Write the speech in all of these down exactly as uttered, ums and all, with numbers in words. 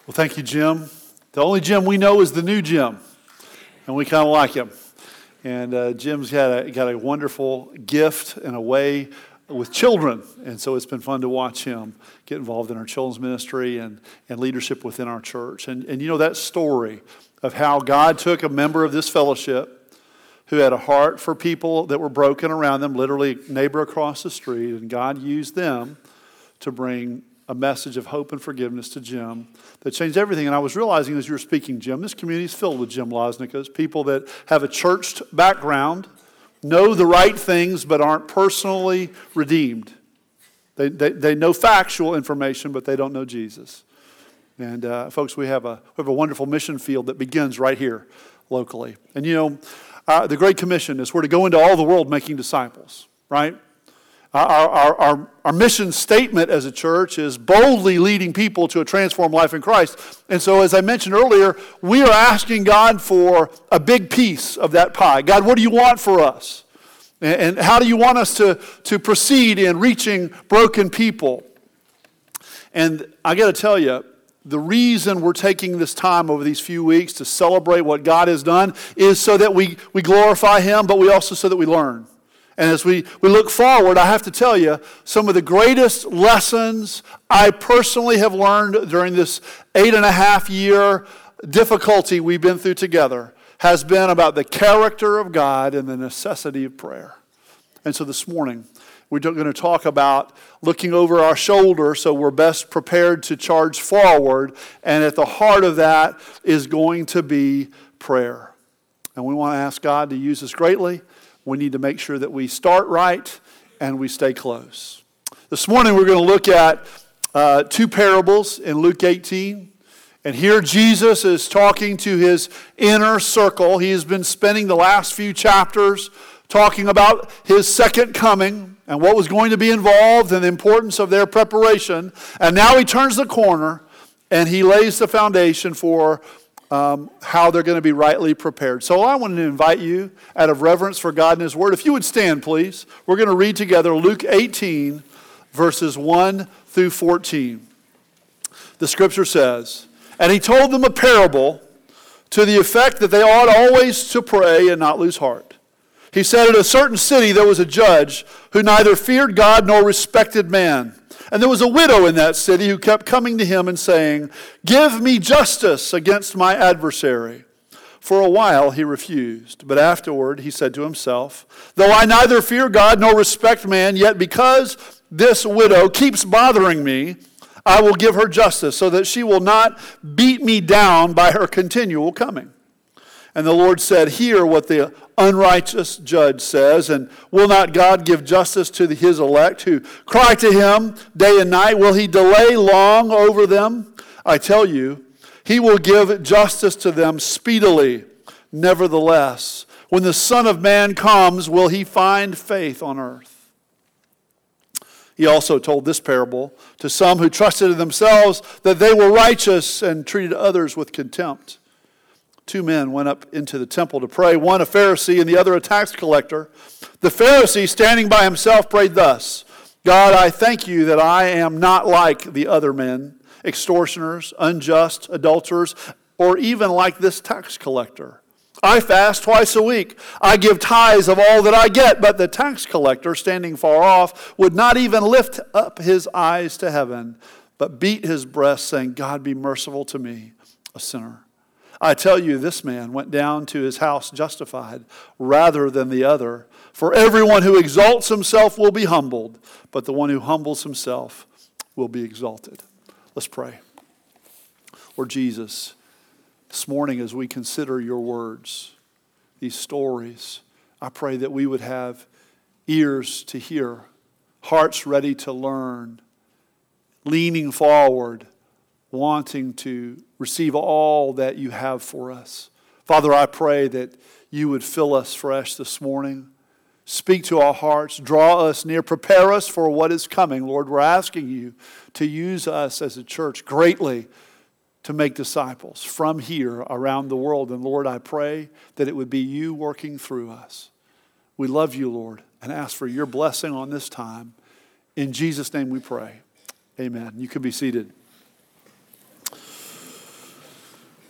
Well, thank you, Jim. The only Jim we know is the new Jim, and we kind of like him. And uh, Jim's got a, got a wonderful gift and a way with children, and so it's been fun to watch him get involved in our children's ministry and, and leadership within our church. And, and you know that story of how God took a member of this fellowship who had a heart for people that were broken around them, literally a neighbor across the street, and God used them to bring a message of hope and forgiveness to Jim that changed everything. And I was realizing as you were speaking, Jim, this community is filled with Jim Losnickas, people that have a church background, know the right things, but aren't personally redeemed. They, they, they know factual information, but they don't know Jesus. And uh, folks, we have, a, we have a wonderful mission field that begins right here locally. And you know, uh, the Great Commission is we're to go into all the world making disciples, right? Our, our, our, our mission statement as a church is boldly leading people to a transformed life in Christ. And so as I mentioned earlier, we are asking God for a big piece of that pie. God, what do you want for us? And, and how do you want us to, to proceed in reaching broken people? And I got to tell you, the reason we're taking this time over these few weeks to celebrate what God has done is so that we, we glorify Him, but we also so that we learn. And as we, we look forward, I have to tell you, some of the greatest lessons I personally have learned during this eight and a half year difficulty we've been through together has been about the character of God and the necessity of prayer. And so this morning, we're going to talk about looking over our shoulder so we're best prepared to charge forward. And at the heart of that is going to be prayer. And we want to ask God to use us greatly. We need to make sure that we start right and we stay close. This morning we're going to look at uh, two parables in Luke eighteen. And here Jesus is talking to his inner circle. He has been spending the last few chapters talking about his second coming and what was going to be involved and the importance of their preparation. And now he turns the corner and he lays the foundation for Um, how they're going to be rightly prepared. So I wanted to invite you, out of reverence for God and His Word, if you would stand, please. We're going to read together Luke eighteen, verses one through fourteen. The Scripture says, "And He told them a parable to the effect that they ought always to pray and not lose heart. He said, at a certain city there was a judge who neither feared God nor respected man. And there was a widow in that city who kept coming to him and saying, 'Give me justice against my adversary.' For a while he refused, but afterward he said to himself, 'Though I neither fear God nor respect man, yet because this widow keeps bothering me, I will give her justice so that she will not beat me down by her continual coming.' And the Lord said, 'Hear what the unrighteous judge says, and will not God give justice to his elect who cry to him day and night? Will he delay long over them? I tell you, he will give justice to them speedily. Nevertheless, when the Son of Man comes, will he find faith on earth?' He also told this parable to some who trusted in themselves that they were righteous and treated others with contempt. Two men went up into the temple to pray, one a Pharisee and the other a tax collector. The Pharisee, standing by himself, prayed thus, 'God, I thank you that I am not like the other men, extortioners, unjust, adulterers, or even like this tax collector. I fast twice a week. I give tithes of all that I get.' But the tax collector, standing far off, would not even lift up his eyes to heaven, but beat his breast, saying, 'God, be merciful to me, a sinner.' I tell you, this man went down to his house justified rather than the other. For everyone who exalts himself will be humbled, but the one who humbles himself will be exalted." Let's pray. Lord Jesus, this morning as we consider your words, these stories, I pray that we would have ears to hear, hearts ready to learn, leaning forward, wanting to receive all that you have for us. Father, I pray that you would fill us fresh this morning. Speak to our hearts, draw us near, prepare us for what is coming. Lord, we're asking you to use us as a church greatly to make disciples from here around the world. And Lord, I pray that it would be you working through us. We love you, Lord, and ask for your blessing on this time. In Jesus' name we pray. Amen. You can be seated.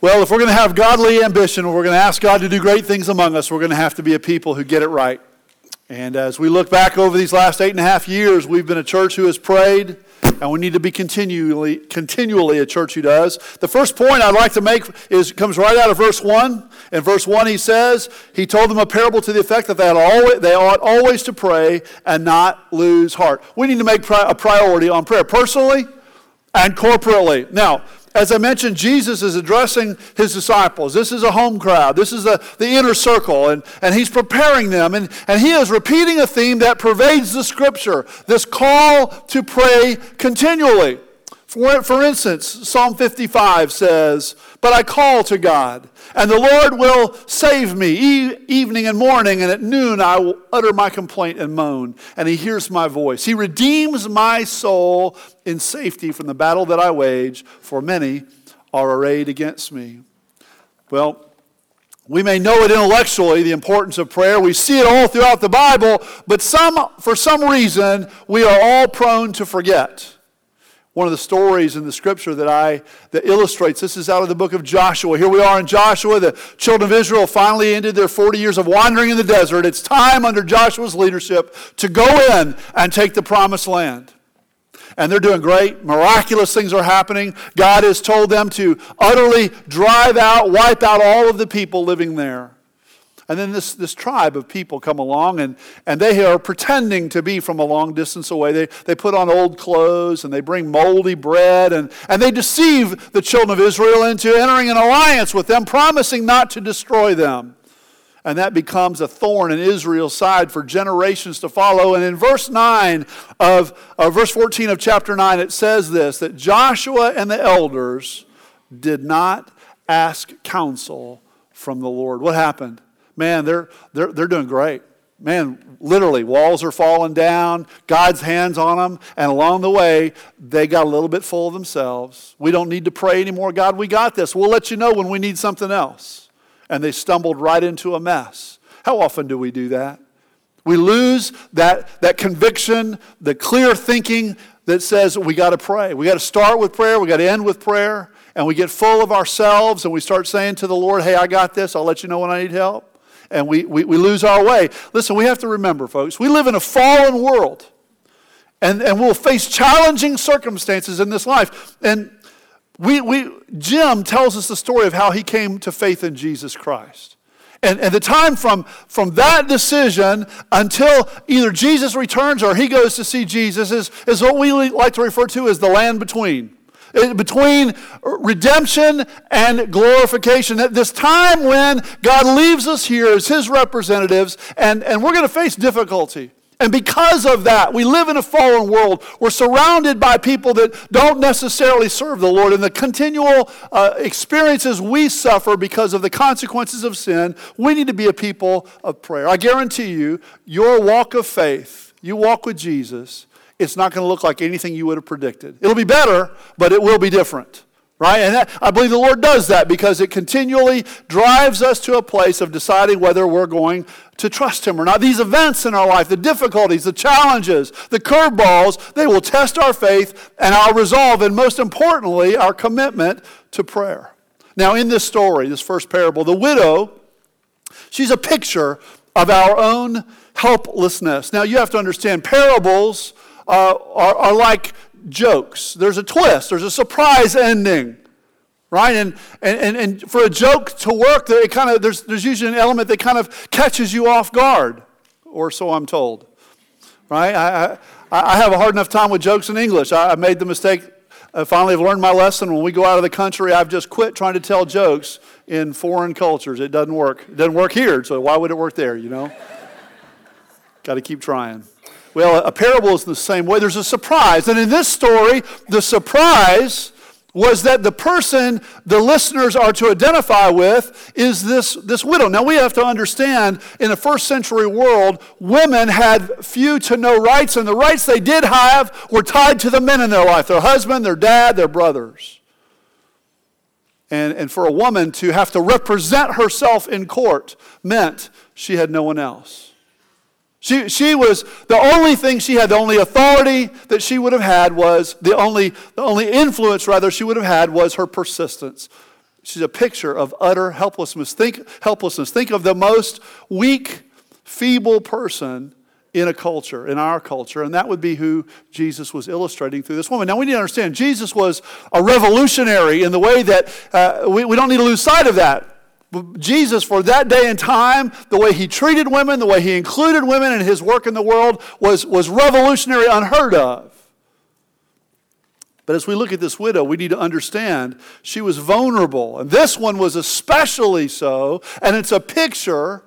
Well, if we're going to have godly ambition, or we're going to ask God to do great things among us, we're going to have to be a people who get it right. And as we look back over these last eight and a half years, we've been a church who has prayed, and we need to be continually, continually a church who does. The first point I'd like to make is comes right out of verse one. In verse one, he says, he told them a parable to the effect that they ought always, they ought always to pray and not lose heart. We need to make a priority on prayer, personally and corporately. Now, as I mentioned, Jesus is addressing his disciples. This is a home crowd. This is the, the inner circle, and, and he's preparing them. And, and he is repeating a theme that pervades the Scripture, this call to pray continually. For, for instance, Psalm fifty-five says, "But I call to God, and the Lord will save me. E- evening and morning, and at noon I will utter my complaint and moan, and he hears my voice. He redeems my soul in safety from the battle that I wage, for many are arrayed against me." Well, we may know it intellectually, the importance of prayer. We see it all throughout the Bible, but some, for some reason, we are all prone to forget. One of the stories in the Scripture that I that illustrates this is out of the book of Joshua. Here we are in Joshua. The children of Israel finally ended their forty years of wandering in the desert. It's time under Joshua's leadership to go in and take the promised land. And they're doing great. Miraculous things are happening. God has told them to utterly drive out, wipe out all of the people living there. And then this, this tribe of people come along, and, and they are pretending to be from a long distance away. They, they put on old clothes, and they bring moldy bread, and, and they deceive the children of Israel into entering an alliance with them, promising not to destroy them. And that becomes a thorn in Israel's side for generations to follow. And in verse nine of uh, verse fourteen of chapter nine, it says this, that Joshua and the elders did not ask counsel from the Lord. What happened? Man, they're, they're, they're doing great. Man, literally, walls are falling down, God's hands on them, and along the way, they got a little bit full of themselves. We don't need to pray anymore. God, we got this. We'll let you know when we need something else. And they stumbled right into a mess. How often do we do that? We lose that, that conviction, the clear thinking that says we got to pray. We got to start with prayer, we got to end with prayer, and we get full of ourselves, and we start saying to the Lord, hey, I got this, I'll let you know when I need help. And we, we, we lose our way. Listen, we have to remember, folks, we live in a fallen world. And, and we'll face challenging circumstances in this life. And we, we Jim tells us the story of how he came to faith in Jesus Christ. And, and the time from, from that decision until either Jesus returns or he goes to see Jesus is, is what we like to refer to as the land between. Between redemption and glorification. At this time when God leaves us here as his representatives, and, and we're going to face difficulty. And because of that, we live in a fallen world. We're surrounded by people that don't necessarily serve the Lord. And the continual uh, experiences we suffer because of the consequences of sin, we need to be a people of prayer. I guarantee you, your walk of faith, you walk with Jesus, it's not going to look like anything you would have predicted. It'll be better, but it will be different, right? And that, I believe the Lord does that because it continually drives us to a place of deciding whether we're going to trust him or not. These events in our life, the difficulties, the challenges, the curveballs, they will test our faith and our resolve, and most importantly, our commitment to prayer. Now, in this story, this first parable, the widow, she's a picture of our own helplessness. Now, you have to understand, parables Uh, are, are like jokes. There's a twist. There's a surprise ending, right? And and and for a joke to work, it kind of there's there's usually an element that kind of catches you off guard, or so I'm told, right? I I, I have a hard enough time with jokes in English. I, I made the mistake. I finally have learned my lesson. When we go out of the country, I've just quit trying to tell jokes in foreign cultures. It doesn't work. It doesn't work here. So why would it work there? You know, got to keep trying. Well, a parable is the same way. There's a surprise. And in this story, the surprise was that the person the listeners are to identify with is this, this widow. Now, we have to understand, in a first century world, women had few to no rights, and the rights they did have were tied to the men in their life, their husband, their dad, their brothers. And, and for a woman to have to represent herself in court meant she had no one else. She, she was, the only thing she had, the only authority that she would have had was, the only, the only influence rather she would have had was her persistence. She's a picture of utter helplessness. Think helplessness. Think of the most weak, feeble person in a culture, in our culture, and that would be who Jesus was illustrating through this woman. Now, we need to understand, Jesus was a revolutionary in the way that uh, we, we don't need to lose sight of that. Jesus, for that day and time, the way he treated women, the way he included women in his work in the world was, was revolutionary, unheard of. But as we look at this widow, we need to understand she was vulnerable. And this one was especially so, and it's a picture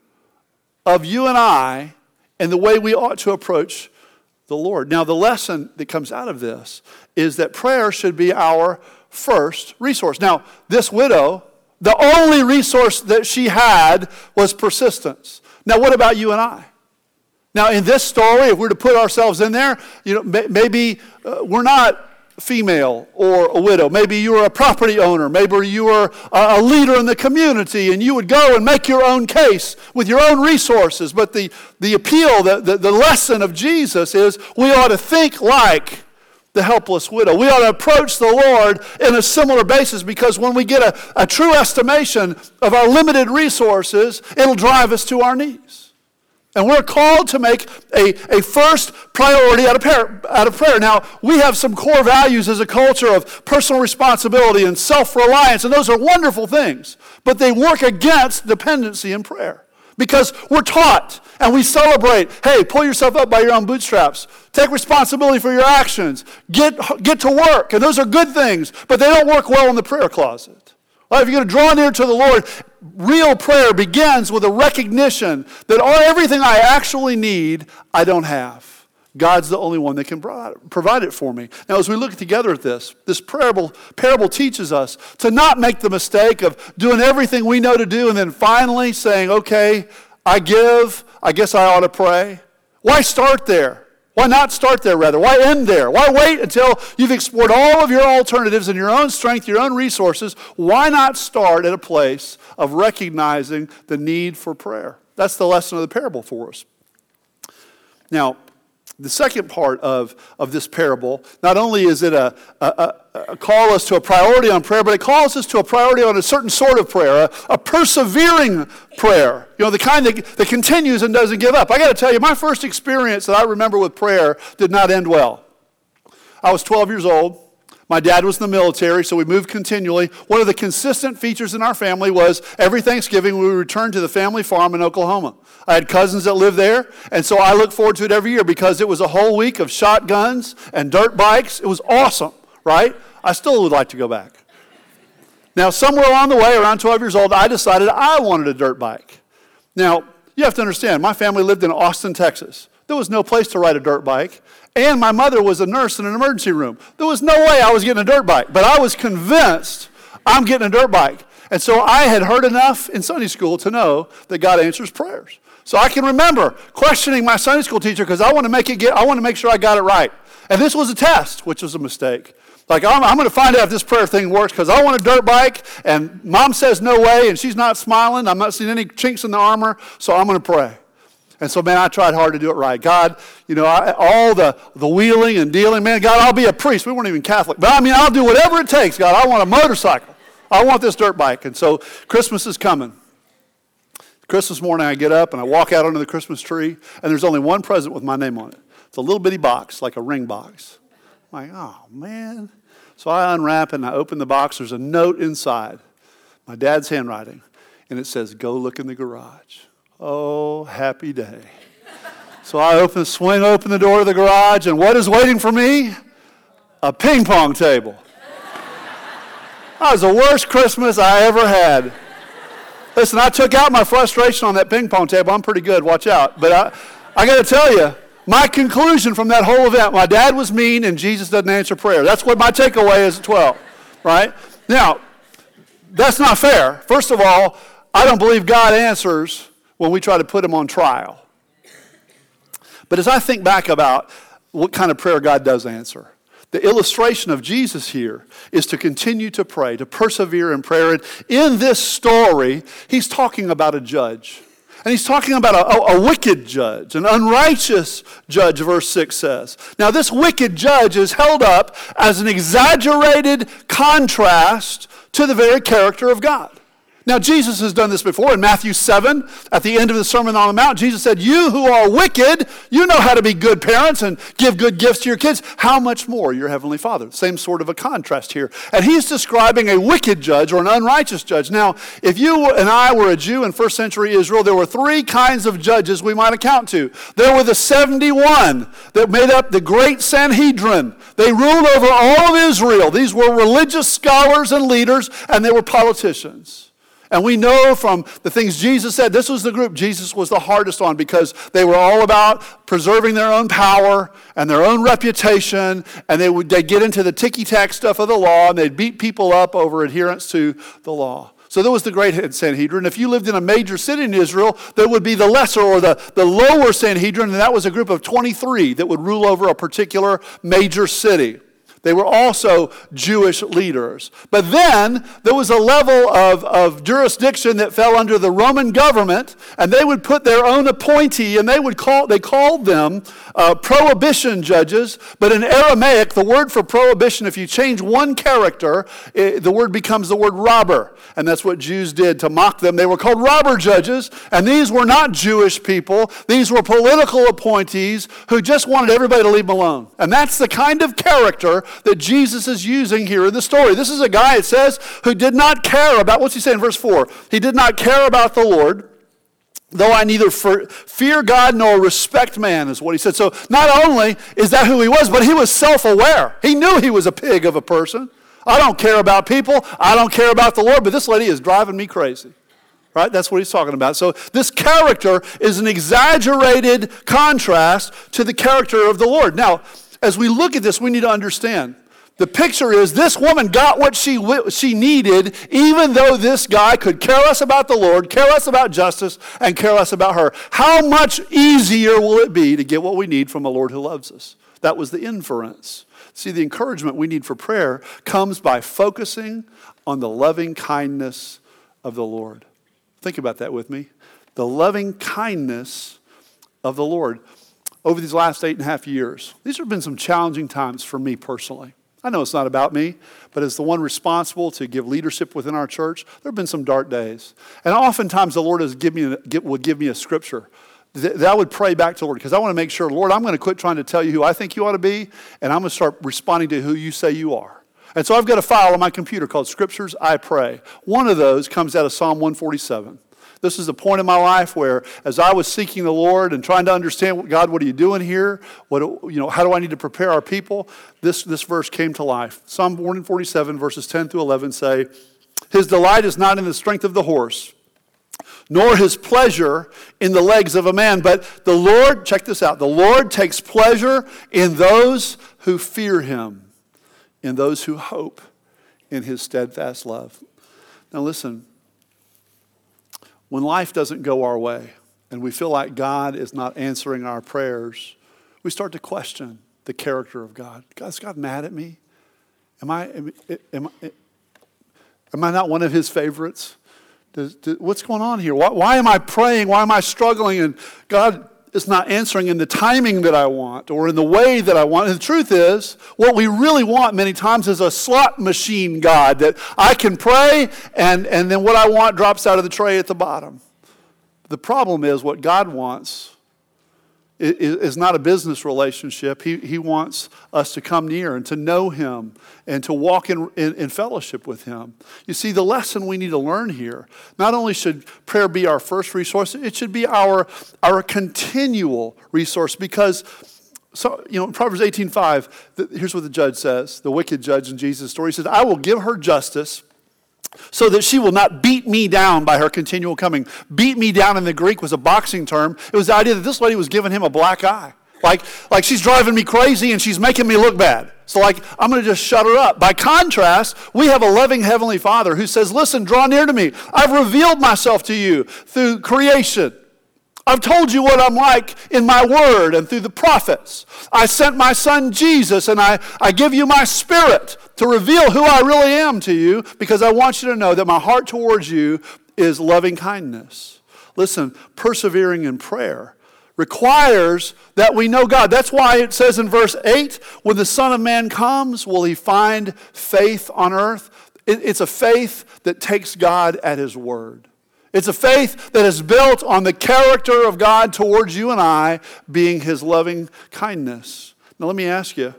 of you and I and the way we ought to approach the Lord. Now, the lesson that comes out of this is that prayer should be our first resource. Now, this widow, the only resource that she had was persistence. Now, what about you and I? Now, in this story, if we're to put ourselves in there, you know, maybe uh, we're not female or a widow. Maybe you were a property owner. Maybe you were a leader in the community and you would go and make your own case with your own resources. But the, the appeal, the, the, the lesson of Jesus is we ought to think like the helpless widow. We ought to approach the Lord in a similar basis, because when we get a, a true estimation of our limited resources, it'll drive us to our knees. And we're called to make a, a first priority out of, prayer, out of prayer. Now, we have some core values as a culture of personal responsibility and self-reliance, and those are wonderful things. But they work against dependency in prayer. Because we're taught and we celebrate, hey, pull yourself up by your own bootstraps. Take responsibility for your actions. Get, get to work. And those are good things, but they don't work well in the prayer closet. Well, if you're going to draw near to the Lord, real prayer begins with a recognition that all, everything I actually need, I don't have. God's the only one that can provide it for me. Now, as we look together at this, this parable, parable teaches us to not make the mistake of doing everything we know to do and then finally saying, okay, I give, I guess I ought to pray. Why start there? Why not start there, rather? Why end there? Why wait until you've explored all of your alternatives and your own strength, your own resources? Why not start at a place of recognizing the need for prayer? That's the lesson of the parable for us. Now, the second part of, of this parable, not only is it a, a, a, a call us to a priority on prayer, but it calls us to a priority on a certain sort of prayer, a, a persevering prayer. You know, the kind that, that continues and doesn't give up. I got to tell you, my first experience that I remember with prayer did not end well. I was twelve years old. My dad was in the military, so we moved continually. One of the consistent features in our family was every Thanksgiving we would return to the family farm in Oklahoma. I had cousins that lived there, and so I looked forward to it every year because it was a whole week of shotguns and dirt bikes. It was awesome, right? I still would like to go back. Now, somewhere along the way, around twelve years old, I decided I wanted a dirt bike. Now, you have to understand, my family lived in Austin, Texas. There was no place to ride a dirt bike. And my mother was a nurse in an emergency room. There was no way I was getting a dirt bike. But I was convinced I'm getting a dirt bike. And so I had heard enough in Sunday school to know that God answers prayers. So I can remember questioning my Sunday school teacher because I want to make it get, I want to make sure I got it right. And this was a test, which was a mistake. Like, I'm, I'm going to find out if this prayer thing works because I want a dirt bike, and Mom says no way, and she's not smiling. I'm not seeing any chinks in the armor, so I'm going to pray. And so, man, I tried hard to do it right. God, you know, I, all the, the wheeling and dealing, man, God, I'll be a priest. We weren't even Catholic. But, I mean, I'll do whatever it takes, God. I want a motorcycle. I want this dirt bike. And so Christmas is coming. Christmas morning, I get up, and I walk out under the Christmas tree, and there's only one present with my name on it. It's a little bitty box, like a ring box. I'm like, oh, man. So I unwrap, and I open the box. There's a note inside, my dad's handwriting, and it says, go look in the garage. Oh, happy day. So I open, swing open the door of the garage, and what is waiting for me? A ping pong table. That was the worst Christmas I ever had. Listen, I took out my frustration on that ping pong table. I'm pretty good, watch out. But I, I got to tell you, my conclusion from that whole event, my dad was mean and Jesus doesn't answer prayer. That's what my takeaway is at twelve, right? Now, that's not fair. First of all, I don't believe God answers when we try to put him on trial. But as I think back about what kind of prayer God does answer, the illustration of Jesus here is to continue to pray, to persevere in prayer. And in this story, he's talking about a judge. And he's talking about a, a, a wicked judge, an unrighteous judge, verse six says. Now, this wicked judge is held up as an exaggerated contrast to the very character of God. Now, Jesus has done this before. In Matthew seven, at the end of the Sermon on the Mount, Jesus said, you who are wicked, you know how to be good parents and give good gifts to your kids. How much more your heavenly Father? Same sort of a contrast here. And he's describing a wicked judge or an unrighteous judge. Now, if you and I were a Jew in first century Israel, there were three kinds of judges we might account to. There were the seventy-one that made up the great Sanhedrin. They ruled over all of Israel. These were religious scholars and leaders, and they were politicians. And we know from the things Jesus said, this was the group Jesus was the hardest on because they were all about preserving their own power and their own reputation, and they would they'd get into the ticky-tack stuff of the law, and they'd beat people up over adherence to the law. So there was the great Sanhedrin. If you lived in a major city in Israel, there would be the lesser or the, the lower Sanhedrin, and that was a group of twenty-three that would rule over a particular major city. They were also Jewish leaders. But then there was a level of, of jurisdiction that fell under the Roman government, and they would put their own appointee, and they would call they called them uh, prohibition judges. But in Aramaic, the word for prohibition, if you change one character, it, the word becomes the word robber. And that's what Jews did to mock them. They were called robber judges, and these were not Jewish people. These were political appointees who just wanted everybody to leave them alone. And that's the kind of character that Jesus is using here in the story. This is a guy, it says, who did not care about, what's he saying in verse four? He did not care about the Lord, though I neither fear God nor respect man, is what he said. So not only is that who he was, but he was self-aware. He knew he was a pig of a person. I don't care about people. I don't care about the Lord, but this lady is driving me crazy. Right? That's what he's talking about. So this character is an exaggerated contrast to the character of the Lord. Now, as we look at this, we need to understand. The picture is this woman got what she she needed, even though this guy could care less about the Lord, care less about justice, and care less about her. How much easier will it be to get what we need from a Lord who loves us? That was the inference. See, the encouragement we need for prayer comes by focusing on the loving kindness of the Lord. Think about that with me. The loving kindness of the Lord. Over these last eight and a half years, these have been some challenging times for me personally. I know it's not about me, but as the one responsible to give leadership within our church, there have been some dark days. And oftentimes the Lord has give me, would give me a scripture that I would pray back to the Lord because I want to make sure, Lord, I'm going to quit trying to tell you who I think you ought to be, and I'm going to start responding to who you say you are. And so I've got a file on my computer called Scriptures I Pray. One of those comes out of Psalm one forty-seven. This is a point in my life where, as I was seeking the Lord and trying to understand, God, what are you doing here? What, you know, how do I need to prepare our people? This, this verse came to life. Psalm one forty-seven, verses ten through eleven say, his delight is not in the strength of the horse, nor his pleasure in the legs of a man. But the Lord, check this out, the Lord takes pleasure in those who fear him, in those who hope in his steadfast love. Now listen. When life doesn't go our way and we feel like God is not answering our prayers, we start to question the character of God. God, is God mad at me? Am I, am, am, am I not one of his favorites? Does, does, what's going on here? Why, why am I praying? Why am I struggling? And God is not answering in the timing that I want or in the way that I want. And the truth is, what we really want many times is a slot machine God that I can pray and, and then what I want drops out of the tray at the bottom. The problem is what God wants is not a business relationship. He, he wants us to come near and to know him and to walk in, in, in fellowship with him. You see, the lesson we need to learn here, not only should prayer be our first resource, it should be our, our continual resource because, so, you know, in Proverbs eighteen five, here's what the judge says, the wicked judge in Jesus' story. He says, I will give her justice so that she will not beat me down by her continual coming. Beat me down in the Greek was a boxing term. It was the idea that this lady was giving him a black eye. Like, like she's driving me crazy and she's making me look bad. So like, I'm going to just shut her up. By contrast, we have a loving Heavenly Father who says, listen, draw near to me. I've revealed myself to you through creation. I've told you what I'm like in my word and through the prophets. I sent my son Jesus and I, I give you my spirit to reveal who I really am to you because I want you to know that my heart towards you is loving kindness. Listen, persevering in prayer requires that we know God. That's why it says in verse eight, when the Son of Man comes, will he find faith on earth? It, it's a faith that takes God at his word. It's a faith that is built on the character of God towards you and I being his loving kindness. Now let me ask you,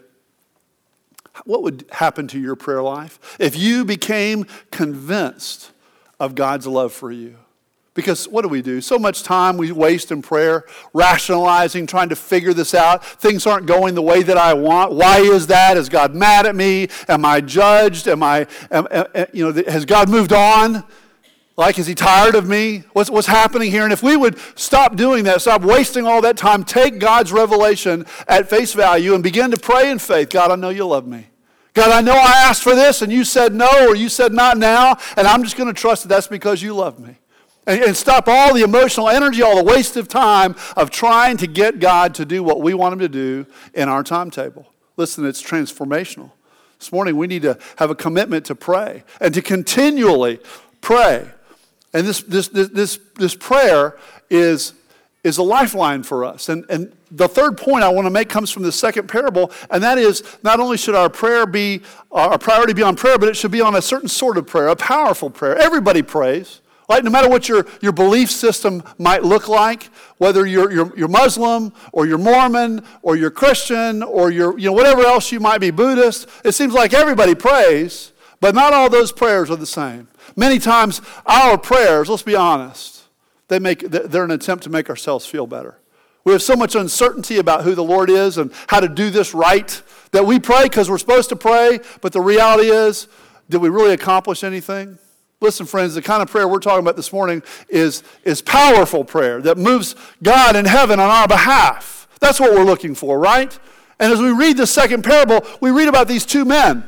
what would happen to your prayer life if you became convinced of God's love for you? Because what do we do? So much time we waste in prayer, rationalizing, trying to figure this out. Things aren't going the way that I want. Why is that? Is God mad at me? Am I judged? Am I, am, am, you know, has God moved on? Like, is he tired of me? What's, what's happening here? And if we would stop doing that, stop wasting all that time, take God's revelation at face value and begin to pray in faith. God, I know you love me. God, I know I asked for this and you said no, or you said not now, and I'm just going to trust that that's because you love me. And, and stop all the emotional energy, all the waste of time of trying to get God to do what we want him to do in our timetable. Listen, it's transformational. This morning we need to have a commitment to pray and to continually pray. And this this this this, this prayer is, is a lifeline for us. And, and the third point I want to make comes from the second parable, and that is not only should our prayer be, our priority be on prayer, but it should be on a certain sort of prayer, a powerful prayer. Everybody prays. Right? No matter what your, your belief system might look like, whether you're, you're, you're Muslim or you're Mormon or you're Christian or you're, you know, whatever else you might be, Buddhist, it seems like everybody prays, but not all those prayers are the same. Many times our prayers, let's be honest, they make, they're an attempt to make ourselves feel better. We have so much uncertainty about who the Lord is and how to do this right that we pray because we're supposed to pray, but the reality is, did we really accomplish anything? Listen, friends, the kind of prayer we're talking about this morning is, is powerful prayer that moves God in heaven on our behalf. That's what we're looking for, right? And as we read the second parable, we read about these two men.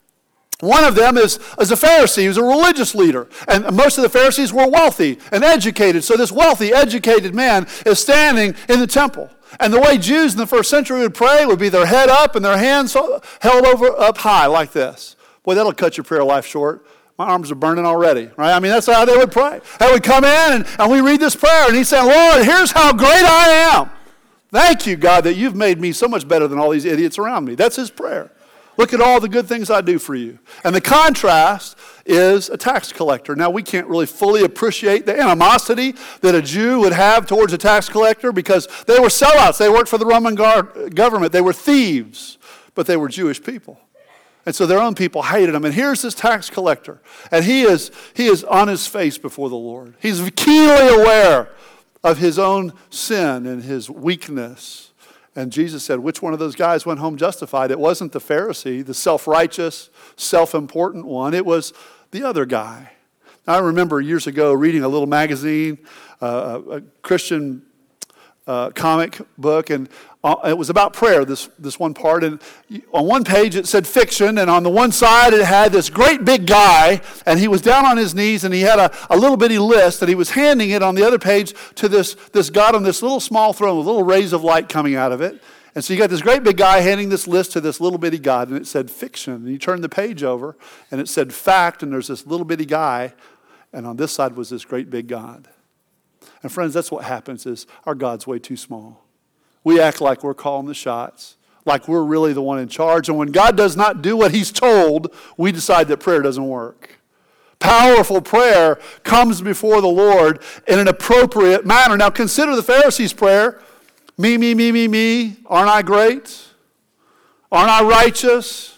One of them is, is a Pharisee. He was a religious leader. And most of the Pharisees were wealthy and educated. So this wealthy, educated man is standing in the temple. And the way Jews in the first century would pray would be their head up and their hands held over up high like this. Boy, that'll cut your prayer life short. My arms are burning already, right? I mean, that's how they would pray. They would come in and, and we read this prayer and he's saying, Lord, here's how great I am. Thank you, God, that you've made me so much better than all these idiots around me. That's his prayer. Look at all the good things I do for you. And the contrast is a tax collector. Now, we can't really fully appreciate the animosity that a Jew would have towards a tax collector because they were sellouts. They worked for the Roman government. They were thieves, but they were Jewish people. And so their own people hated him. And here's this tax collector. And he is, he is on his face before the Lord. He's keenly aware of his own sin and his weakness. And Jesus said, which one of those guys went home justified? It wasn't the Pharisee, the self-righteous, self-important one. It was the other guy. I remember years ago reading a little magazine, uh, a Christian uh, comic book, and uh, it was about prayer, this, this one part. And on one page it said fiction, and on the one side it had this great big guy, and he was down on his knees, and he had a, a little bitty list, and he was handing it on the other page to this, this God on this little small throne with little rays of light coming out of it. And so you got this great big guy handing this list to this little bitty God, and it said fiction. And you turn the page over, and it said fact, and there's this little bitty guy, and on this side was this great big God. And friends, that's what happens is our God's way too small. We act like we're calling the shots, like we're really the one in charge. And when God does not do what he's told, we decide that prayer doesn't work. Powerful prayer comes before the Lord in an appropriate manner. Now consider the Pharisees' prayer. Me, me, me, me, me. Aren't I great? Aren't I righteous?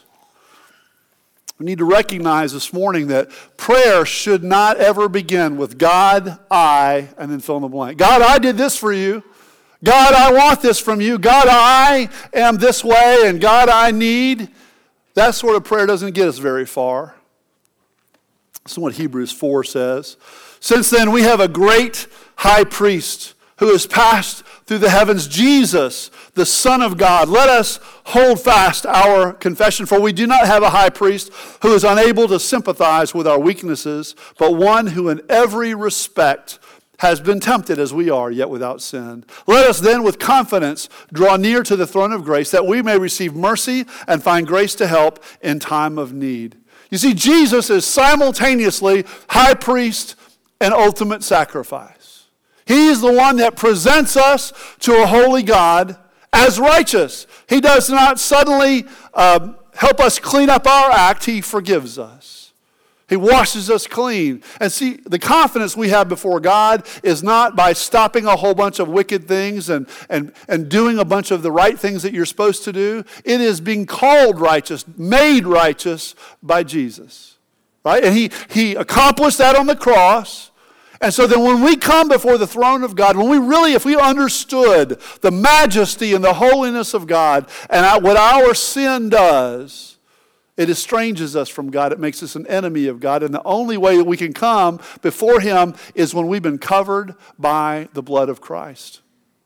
We need to recognize this morning that prayer should not ever begin with God, I, and then fill in the blank. God, I did this for you. God, I want this from you. God, I am this way, and God, I need. That sort of prayer doesn't get us very far. This is what Hebrews four says. Since then, we have a great high priest who has passed through the heavens, Jesus, the Son of God. Let us hold fast our confession, for we do not have a high priest who is unable to sympathize with our weaknesses, but one who in every respect has been tempted as we are, yet without sin. Let us then with confidence draw near to the throne of grace, that we may receive mercy and find grace to help in time of need. You see, Jesus is simultaneously high priest and ultimate sacrifice. He is the one that presents us to a holy God as righteous. He does not suddenly uh, help us clean up our act. He forgives us. He washes us clean. And see, the confidence we have before God is not by stopping a whole bunch of wicked things and, and, and doing a bunch of the right things that you're supposed to do. It is being called righteous, made righteous by Jesus. Right? And he, he accomplished that on the cross. And so then when we come before the throne of God, when we really, if we understood the majesty and the holiness of God and what our sin does, it estranges us from God. It makes us an enemy of God. And the only way that we can come before Him is when we've been covered by the blood of Christ.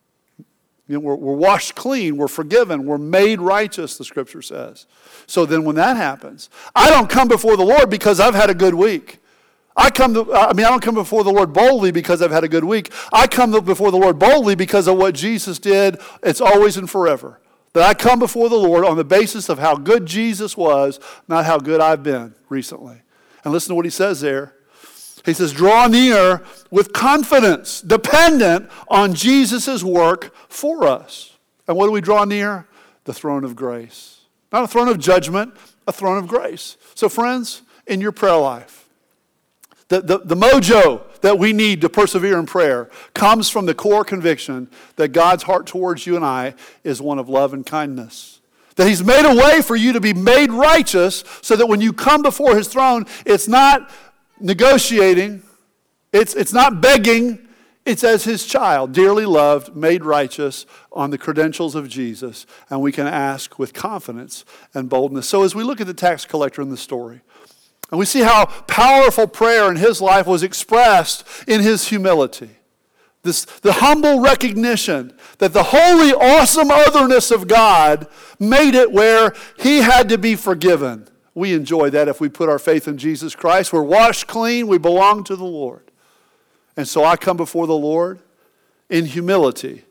You know, we're, we're washed clean. We're forgiven. We're made righteous, the Scripture says. So then when that happens, I don't come before the Lord because I've had a good week. I come to, I mean, I don't come before the Lord boldly because I've had a good week. I come before the Lord boldly because of what Jesus did. It's always and forever. That I come before the Lord on the basis of how good Jesus was, not how good I've been recently. And listen to what he says there. He says, draw near with confidence, dependent on Jesus' work for us. And what do we draw near? The throne of grace. Not a throne of judgment, a throne of grace. So friends, in your prayer life, the, the, the mojo that we need to persevere in prayer comes from the core conviction that God's heart towards you and I is one of love and kindness. That He's made a way for you to be made righteous so that when you come before His throne, it's not negotiating, it's, it's not begging, it's as His child, dearly loved, made righteous on the credentials of Jesus, and we can ask with confidence and boldness. So as we look at the tax collector in the story, and we see how powerful prayer in his life was expressed in his humility. This, the humble recognition that the holy, awesome otherness of God made it where he had to be forgiven. We enjoy that if we put our faith in Jesus Christ. We're washed clean. We belong to the Lord. And so I come before the Lord in humility,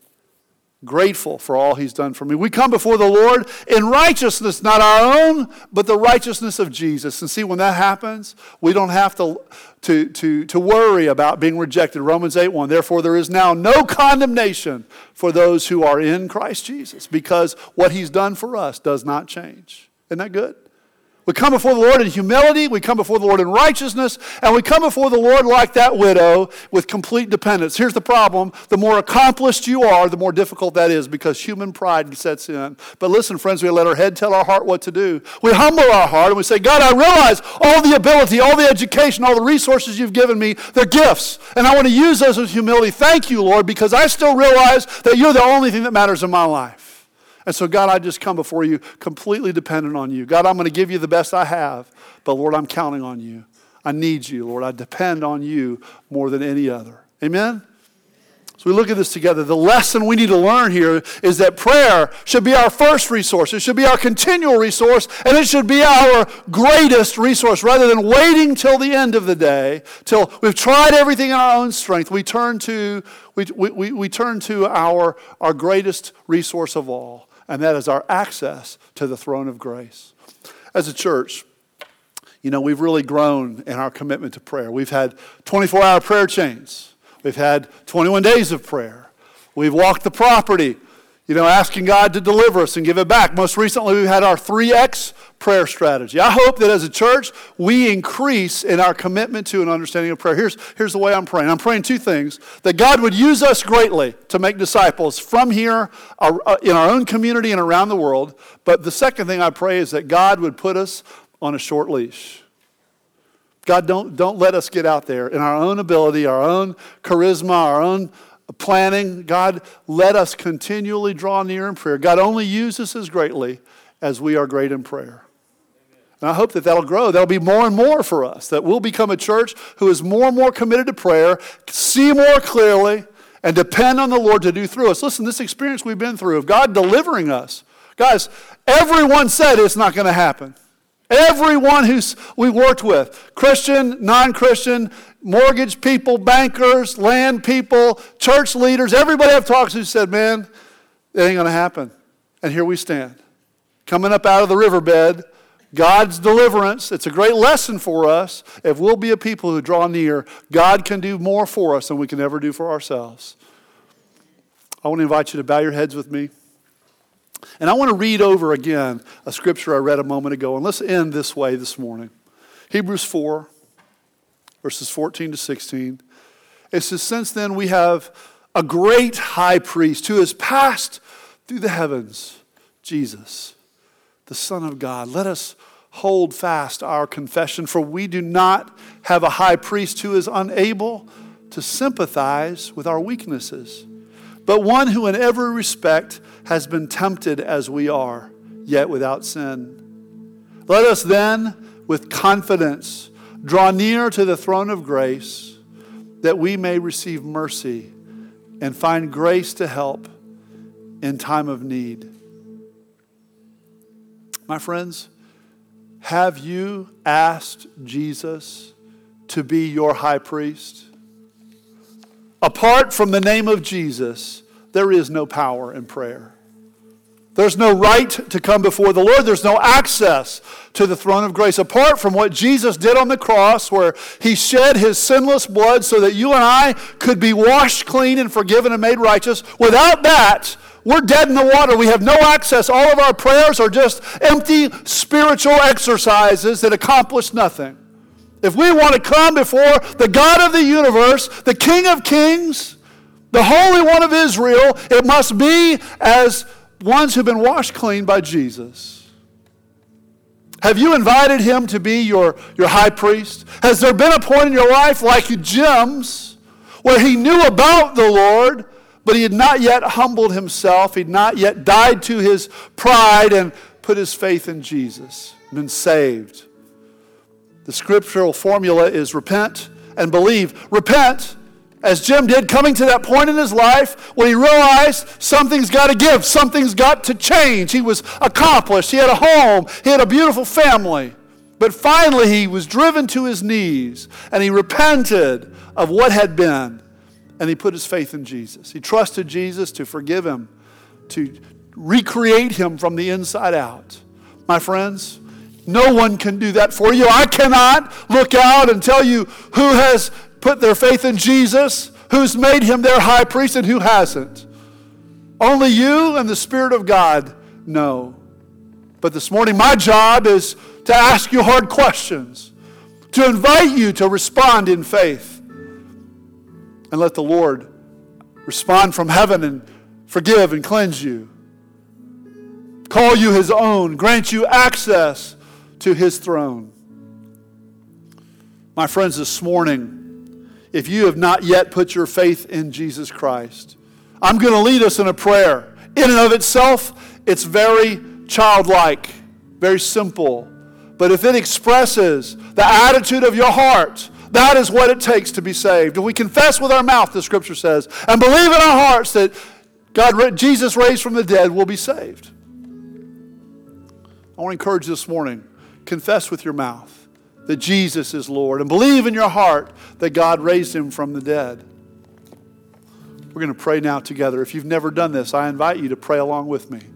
grateful for all He's done for me. We come before the Lord in righteousness, not our own, but the righteousness of Jesus. And see, when that happens, we don't have to, to, to, to worry about being rejected. Romans eight one, therefore there is now no condemnation for those who are in Christ Jesus, because what He's done for us does not change. Isn't that good? We come before the Lord in humility, we come before the Lord in righteousness, and we come before the Lord like that widow with complete dependence. Here's the problem. The more accomplished you are, the more difficult that is because human pride sets in. But listen, friends, we let our head tell our heart what to do. We humble our heart and we say, God, I realize all the ability, all the education, all the resources you've given me, they're gifts. And I want to use those with humility. Thank you, Lord, because I still realize that you're the only thing that matters in my life. And so, God, I just come before you completely dependent on you. God, I'm going to give you the best I have, but Lord, I'm counting on you. I need you, Lord. I depend on you more than any other. Amen? So we look at this together. The lesson we need to learn here is that prayer should be our first resource. It should be our continual resource, and it should be our greatest resource. Rather than waiting till the end of the day, till we've tried everything in our own strength, we turn to, we, we, we turn to our, our greatest resource of all. And that is our access to the throne of grace. As a church, you know, we've really grown in our commitment to prayer. We've had twenty-four hour prayer chains. We've had twenty-one days of prayer. We've walked the property, you know, asking God to deliver us and give it back. Most recently, we've had our three X prayer strategy. I hope that as a church, we increase in our commitment to an understanding of prayer. Here's, here's the way I'm praying. I'm praying two things. That God would use us greatly to make disciples from here, uh, in our own community and around the world. But the second thing I pray is that God would put us on a short leash. God, don't, don't let us get out there in our own ability, our own charisma, our own planning. God, let us continually draw near in prayer. God only uses us greatly as we are great in prayer. And I hope that that'll grow. That'll be more and more for us, that we'll become a church who is more and more committed to prayer, see more clearly, and depend on the Lord to do through us. Listen, this experience we've been through of God delivering us. Guys, everyone said it's not going to happen. Everyone who's we worked with, Christian, non-Christian, mortgage people, bankers, land people, church leaders, everybody I've talked to said, man, it ain't going to happen. And here we stand, coming up out of the riverbed, God's deliverance. It's a great lesson for us. If we'll be a people who draw near, God can do more for us than we can ever do for ourselves. I want to invite you to bow your heads with me. And I want to read over again a scripture I read a moment ago. And let's end this way this morning. Hebrews four. verses fourteen to sixteen. It says, since then we have a great high priest who has passed through the heavens, Jesus, the Son of God. Let us hold fast our confession, for we do not have a high priest who is unable to sympathize with our weaknesses, but one who in every respect has been tempted as we are, yet without sin. Let us then, with confidence, draw near to the throne of grace, that we may receive mercy and find grace to help in time of need. My friends, have you asked Jesus to be your high priest? Apart from the name of Jesus, there is no power in prayer. There's no right to come before the Lord. There's no access to the throne of grace. Apart from what Jesus did on the cross, where he shed his sinless blood so that you and I could be washed clean and forgiven and made righteous, without that, we're dead in the water. We have no access. All of our prayers are just empty spiritual exercises that accomplish nothing. If we want to come before the God of the universe, the King of kings, the Holy One of Israel, it must be as ones who've been washed clean by Jesus. Have you invited him to be your, your high priest? Has there been a point in your life like Jim's where he knew about the Lord, but he had not yet humbled himself, he'd not yet died to his pride and put his faith in Jesus, been saved? The scriptural formula is repent and believe. Repent, as Jim did, coming to that point in his life when he realized something's got to give, something's got to change. He was accomplished. He had a home. He had a beautiful family. But finally he was driven to his knees and he repented of what had been and he put his faith in Jesus. He trusted Jesus to forgive him, to recreate him from the inside out. My friends, no one can do that for you. I cannot look out and tell you who has put their faith in Jesus, who's made him their high priest, and who hasn't. Only you and the Spirit of God know. But this morning, my job is to ask you hard questions, to invite you to respond in faith, and let the Lord respond from heaven and forgive and cleanse you, call you his own, grant you access to his throne. My friends, this morning, if you have not yet put your faith in Jesus Christ, I'm going to lead us in a prayer. In and of itself, it's very childlike, very simple. But if it expresses the attitude of your heart, that is what it takes to be saved. If we confess with our mouth, the scripture says, and believe in our hearts that God, Jesus raised from the dead, we'll be saved. I want to encourage you this morning, confess with your mouth that Jesus is Lord, and believe in your heart that God raised him from the dead. We're going to pray now together. If you've never done this, I invite you to pray along with me.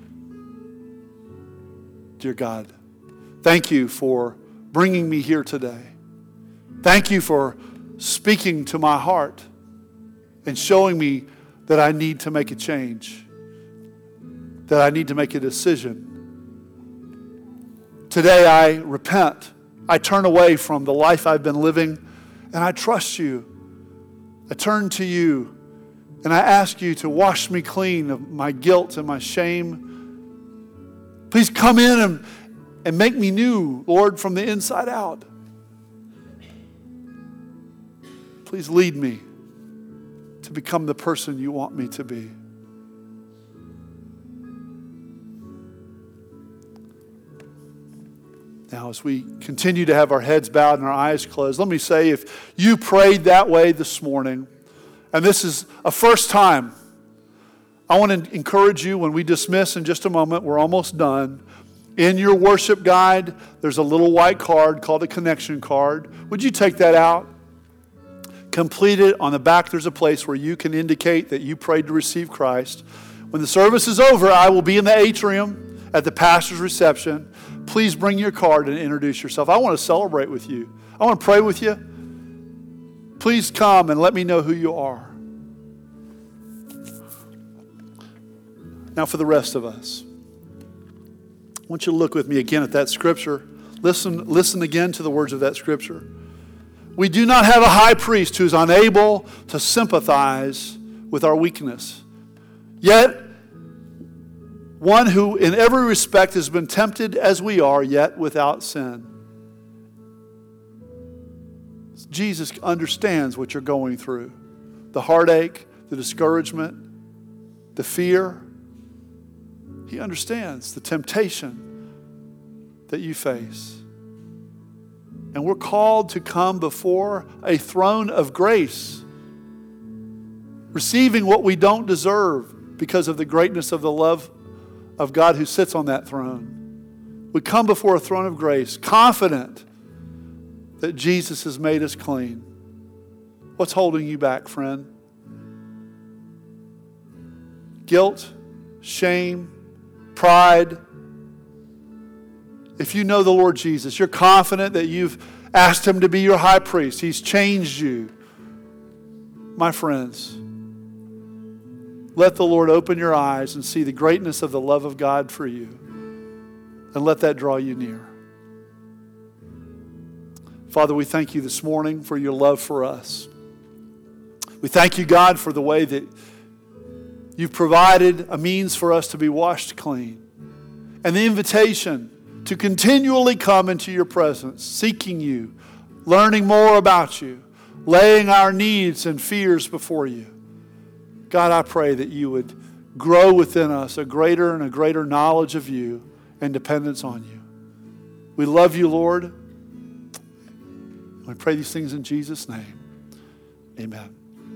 Dear God, thank you for bringing me here today. Thank you for speaking to my heart and showing me that I need to make a change, that I need to make a decision. Today I repent. I turn away from the life I've been living, and I trust you. I turn to you, and I ask you to wash me clean of my guilt and my shame. Please come in and, and make me new, Lord, from the inside out. Please lead me to become the person you want me to be. Now, as we continue to have our heads bowed and our eyes closed, let me say, if you prayed that way this morning, and this is a first time, I want to encourage you when we dismiss in just a moment, we're almost done. In your worship guide, there's a little white card called a connection card. Would you take that out? Complete it. On the back, there's a place where you can indicate that you prayed to receive Christ. When the service is over, I will be in the atrium at the pastor's reception. Please bring your card and introduce yourself. I want to celebrate with you. I want to pray with you. Please come and let me know who you are. Now for the rest of us, I want you to look with me again at that scripture. Listen, listen again to the words of that scripture. We do not have a high priest who is unable to sympathize with our weakness, yet one who in every respect has been tempted as we are, yet without sin. Jesus understands what you're going through. The heartache, the discouragement, the fear. He understands the temptation that you face. And we're called to come before a throne of grace, receiving what we don't deserve because of the greatness of the love of God who sits on that throne. We come before a throne of grace, confident that Jesus has made us clean. What's holding you back, friend? Guilt, shame, pride. If you know the Lord Jesus, you're confident that you've asked Him to be your high priest. He's changed you. My friends, let the Lord open your eyes and see the greatness of the love of God for you. And let that draw you near. Father, we thank you this morning for your love for us. We thank you, God, for the way that you've provided a means for us to be washed clean. And the invitation to continually come into your presence, seeking you, learning more about you, laying our needs and fears before you. God, I pray that you would grow within us a greater and a greater knowledge of you and dependence on you. We love you, Lord. We pray these things in Jesus' name. Amen.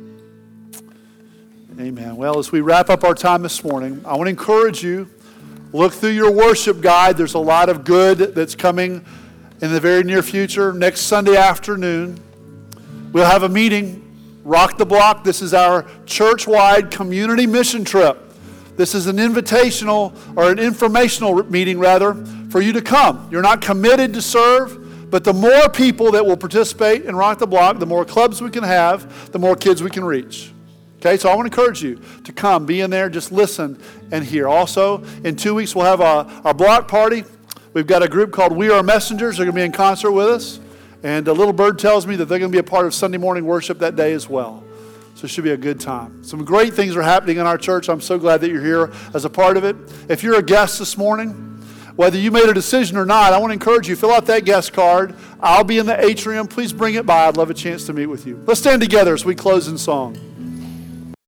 Amen. Well, as we wrap up our time this morning, I want to encourage you, look through your worship guide. There's a lot of good that's coming in the very near future. Next Sunday afternoon, we'll have a meeting, Rock the Block. This is our church-wide community mission trip. This is an invitational or an informational meeting, rather, for you to come. You're not committed to serve, but the more people that will participate in Rock the Block, the more clubs we can have, the more kids we can reach. Okay, so I want to encourage you to come, be in there, just listen and hear. Also, in two weeks, we'll have a, our block party. We've got a group called We Are Messengers. They're going to be in concert with us. And a little bird tells me that they're going to be a part of Sunday morning worship that day as well. So it should be a good time. Some great things are happening in our church. I'm so glad that you're here as a part of it. If you're a guest this morning, whether you made a decision or not, I want to encourage you, fill out that guest card. I'll be in the atrium. Please bring it by. I'd love a chance to meet with you. Let's stand together as we close in song.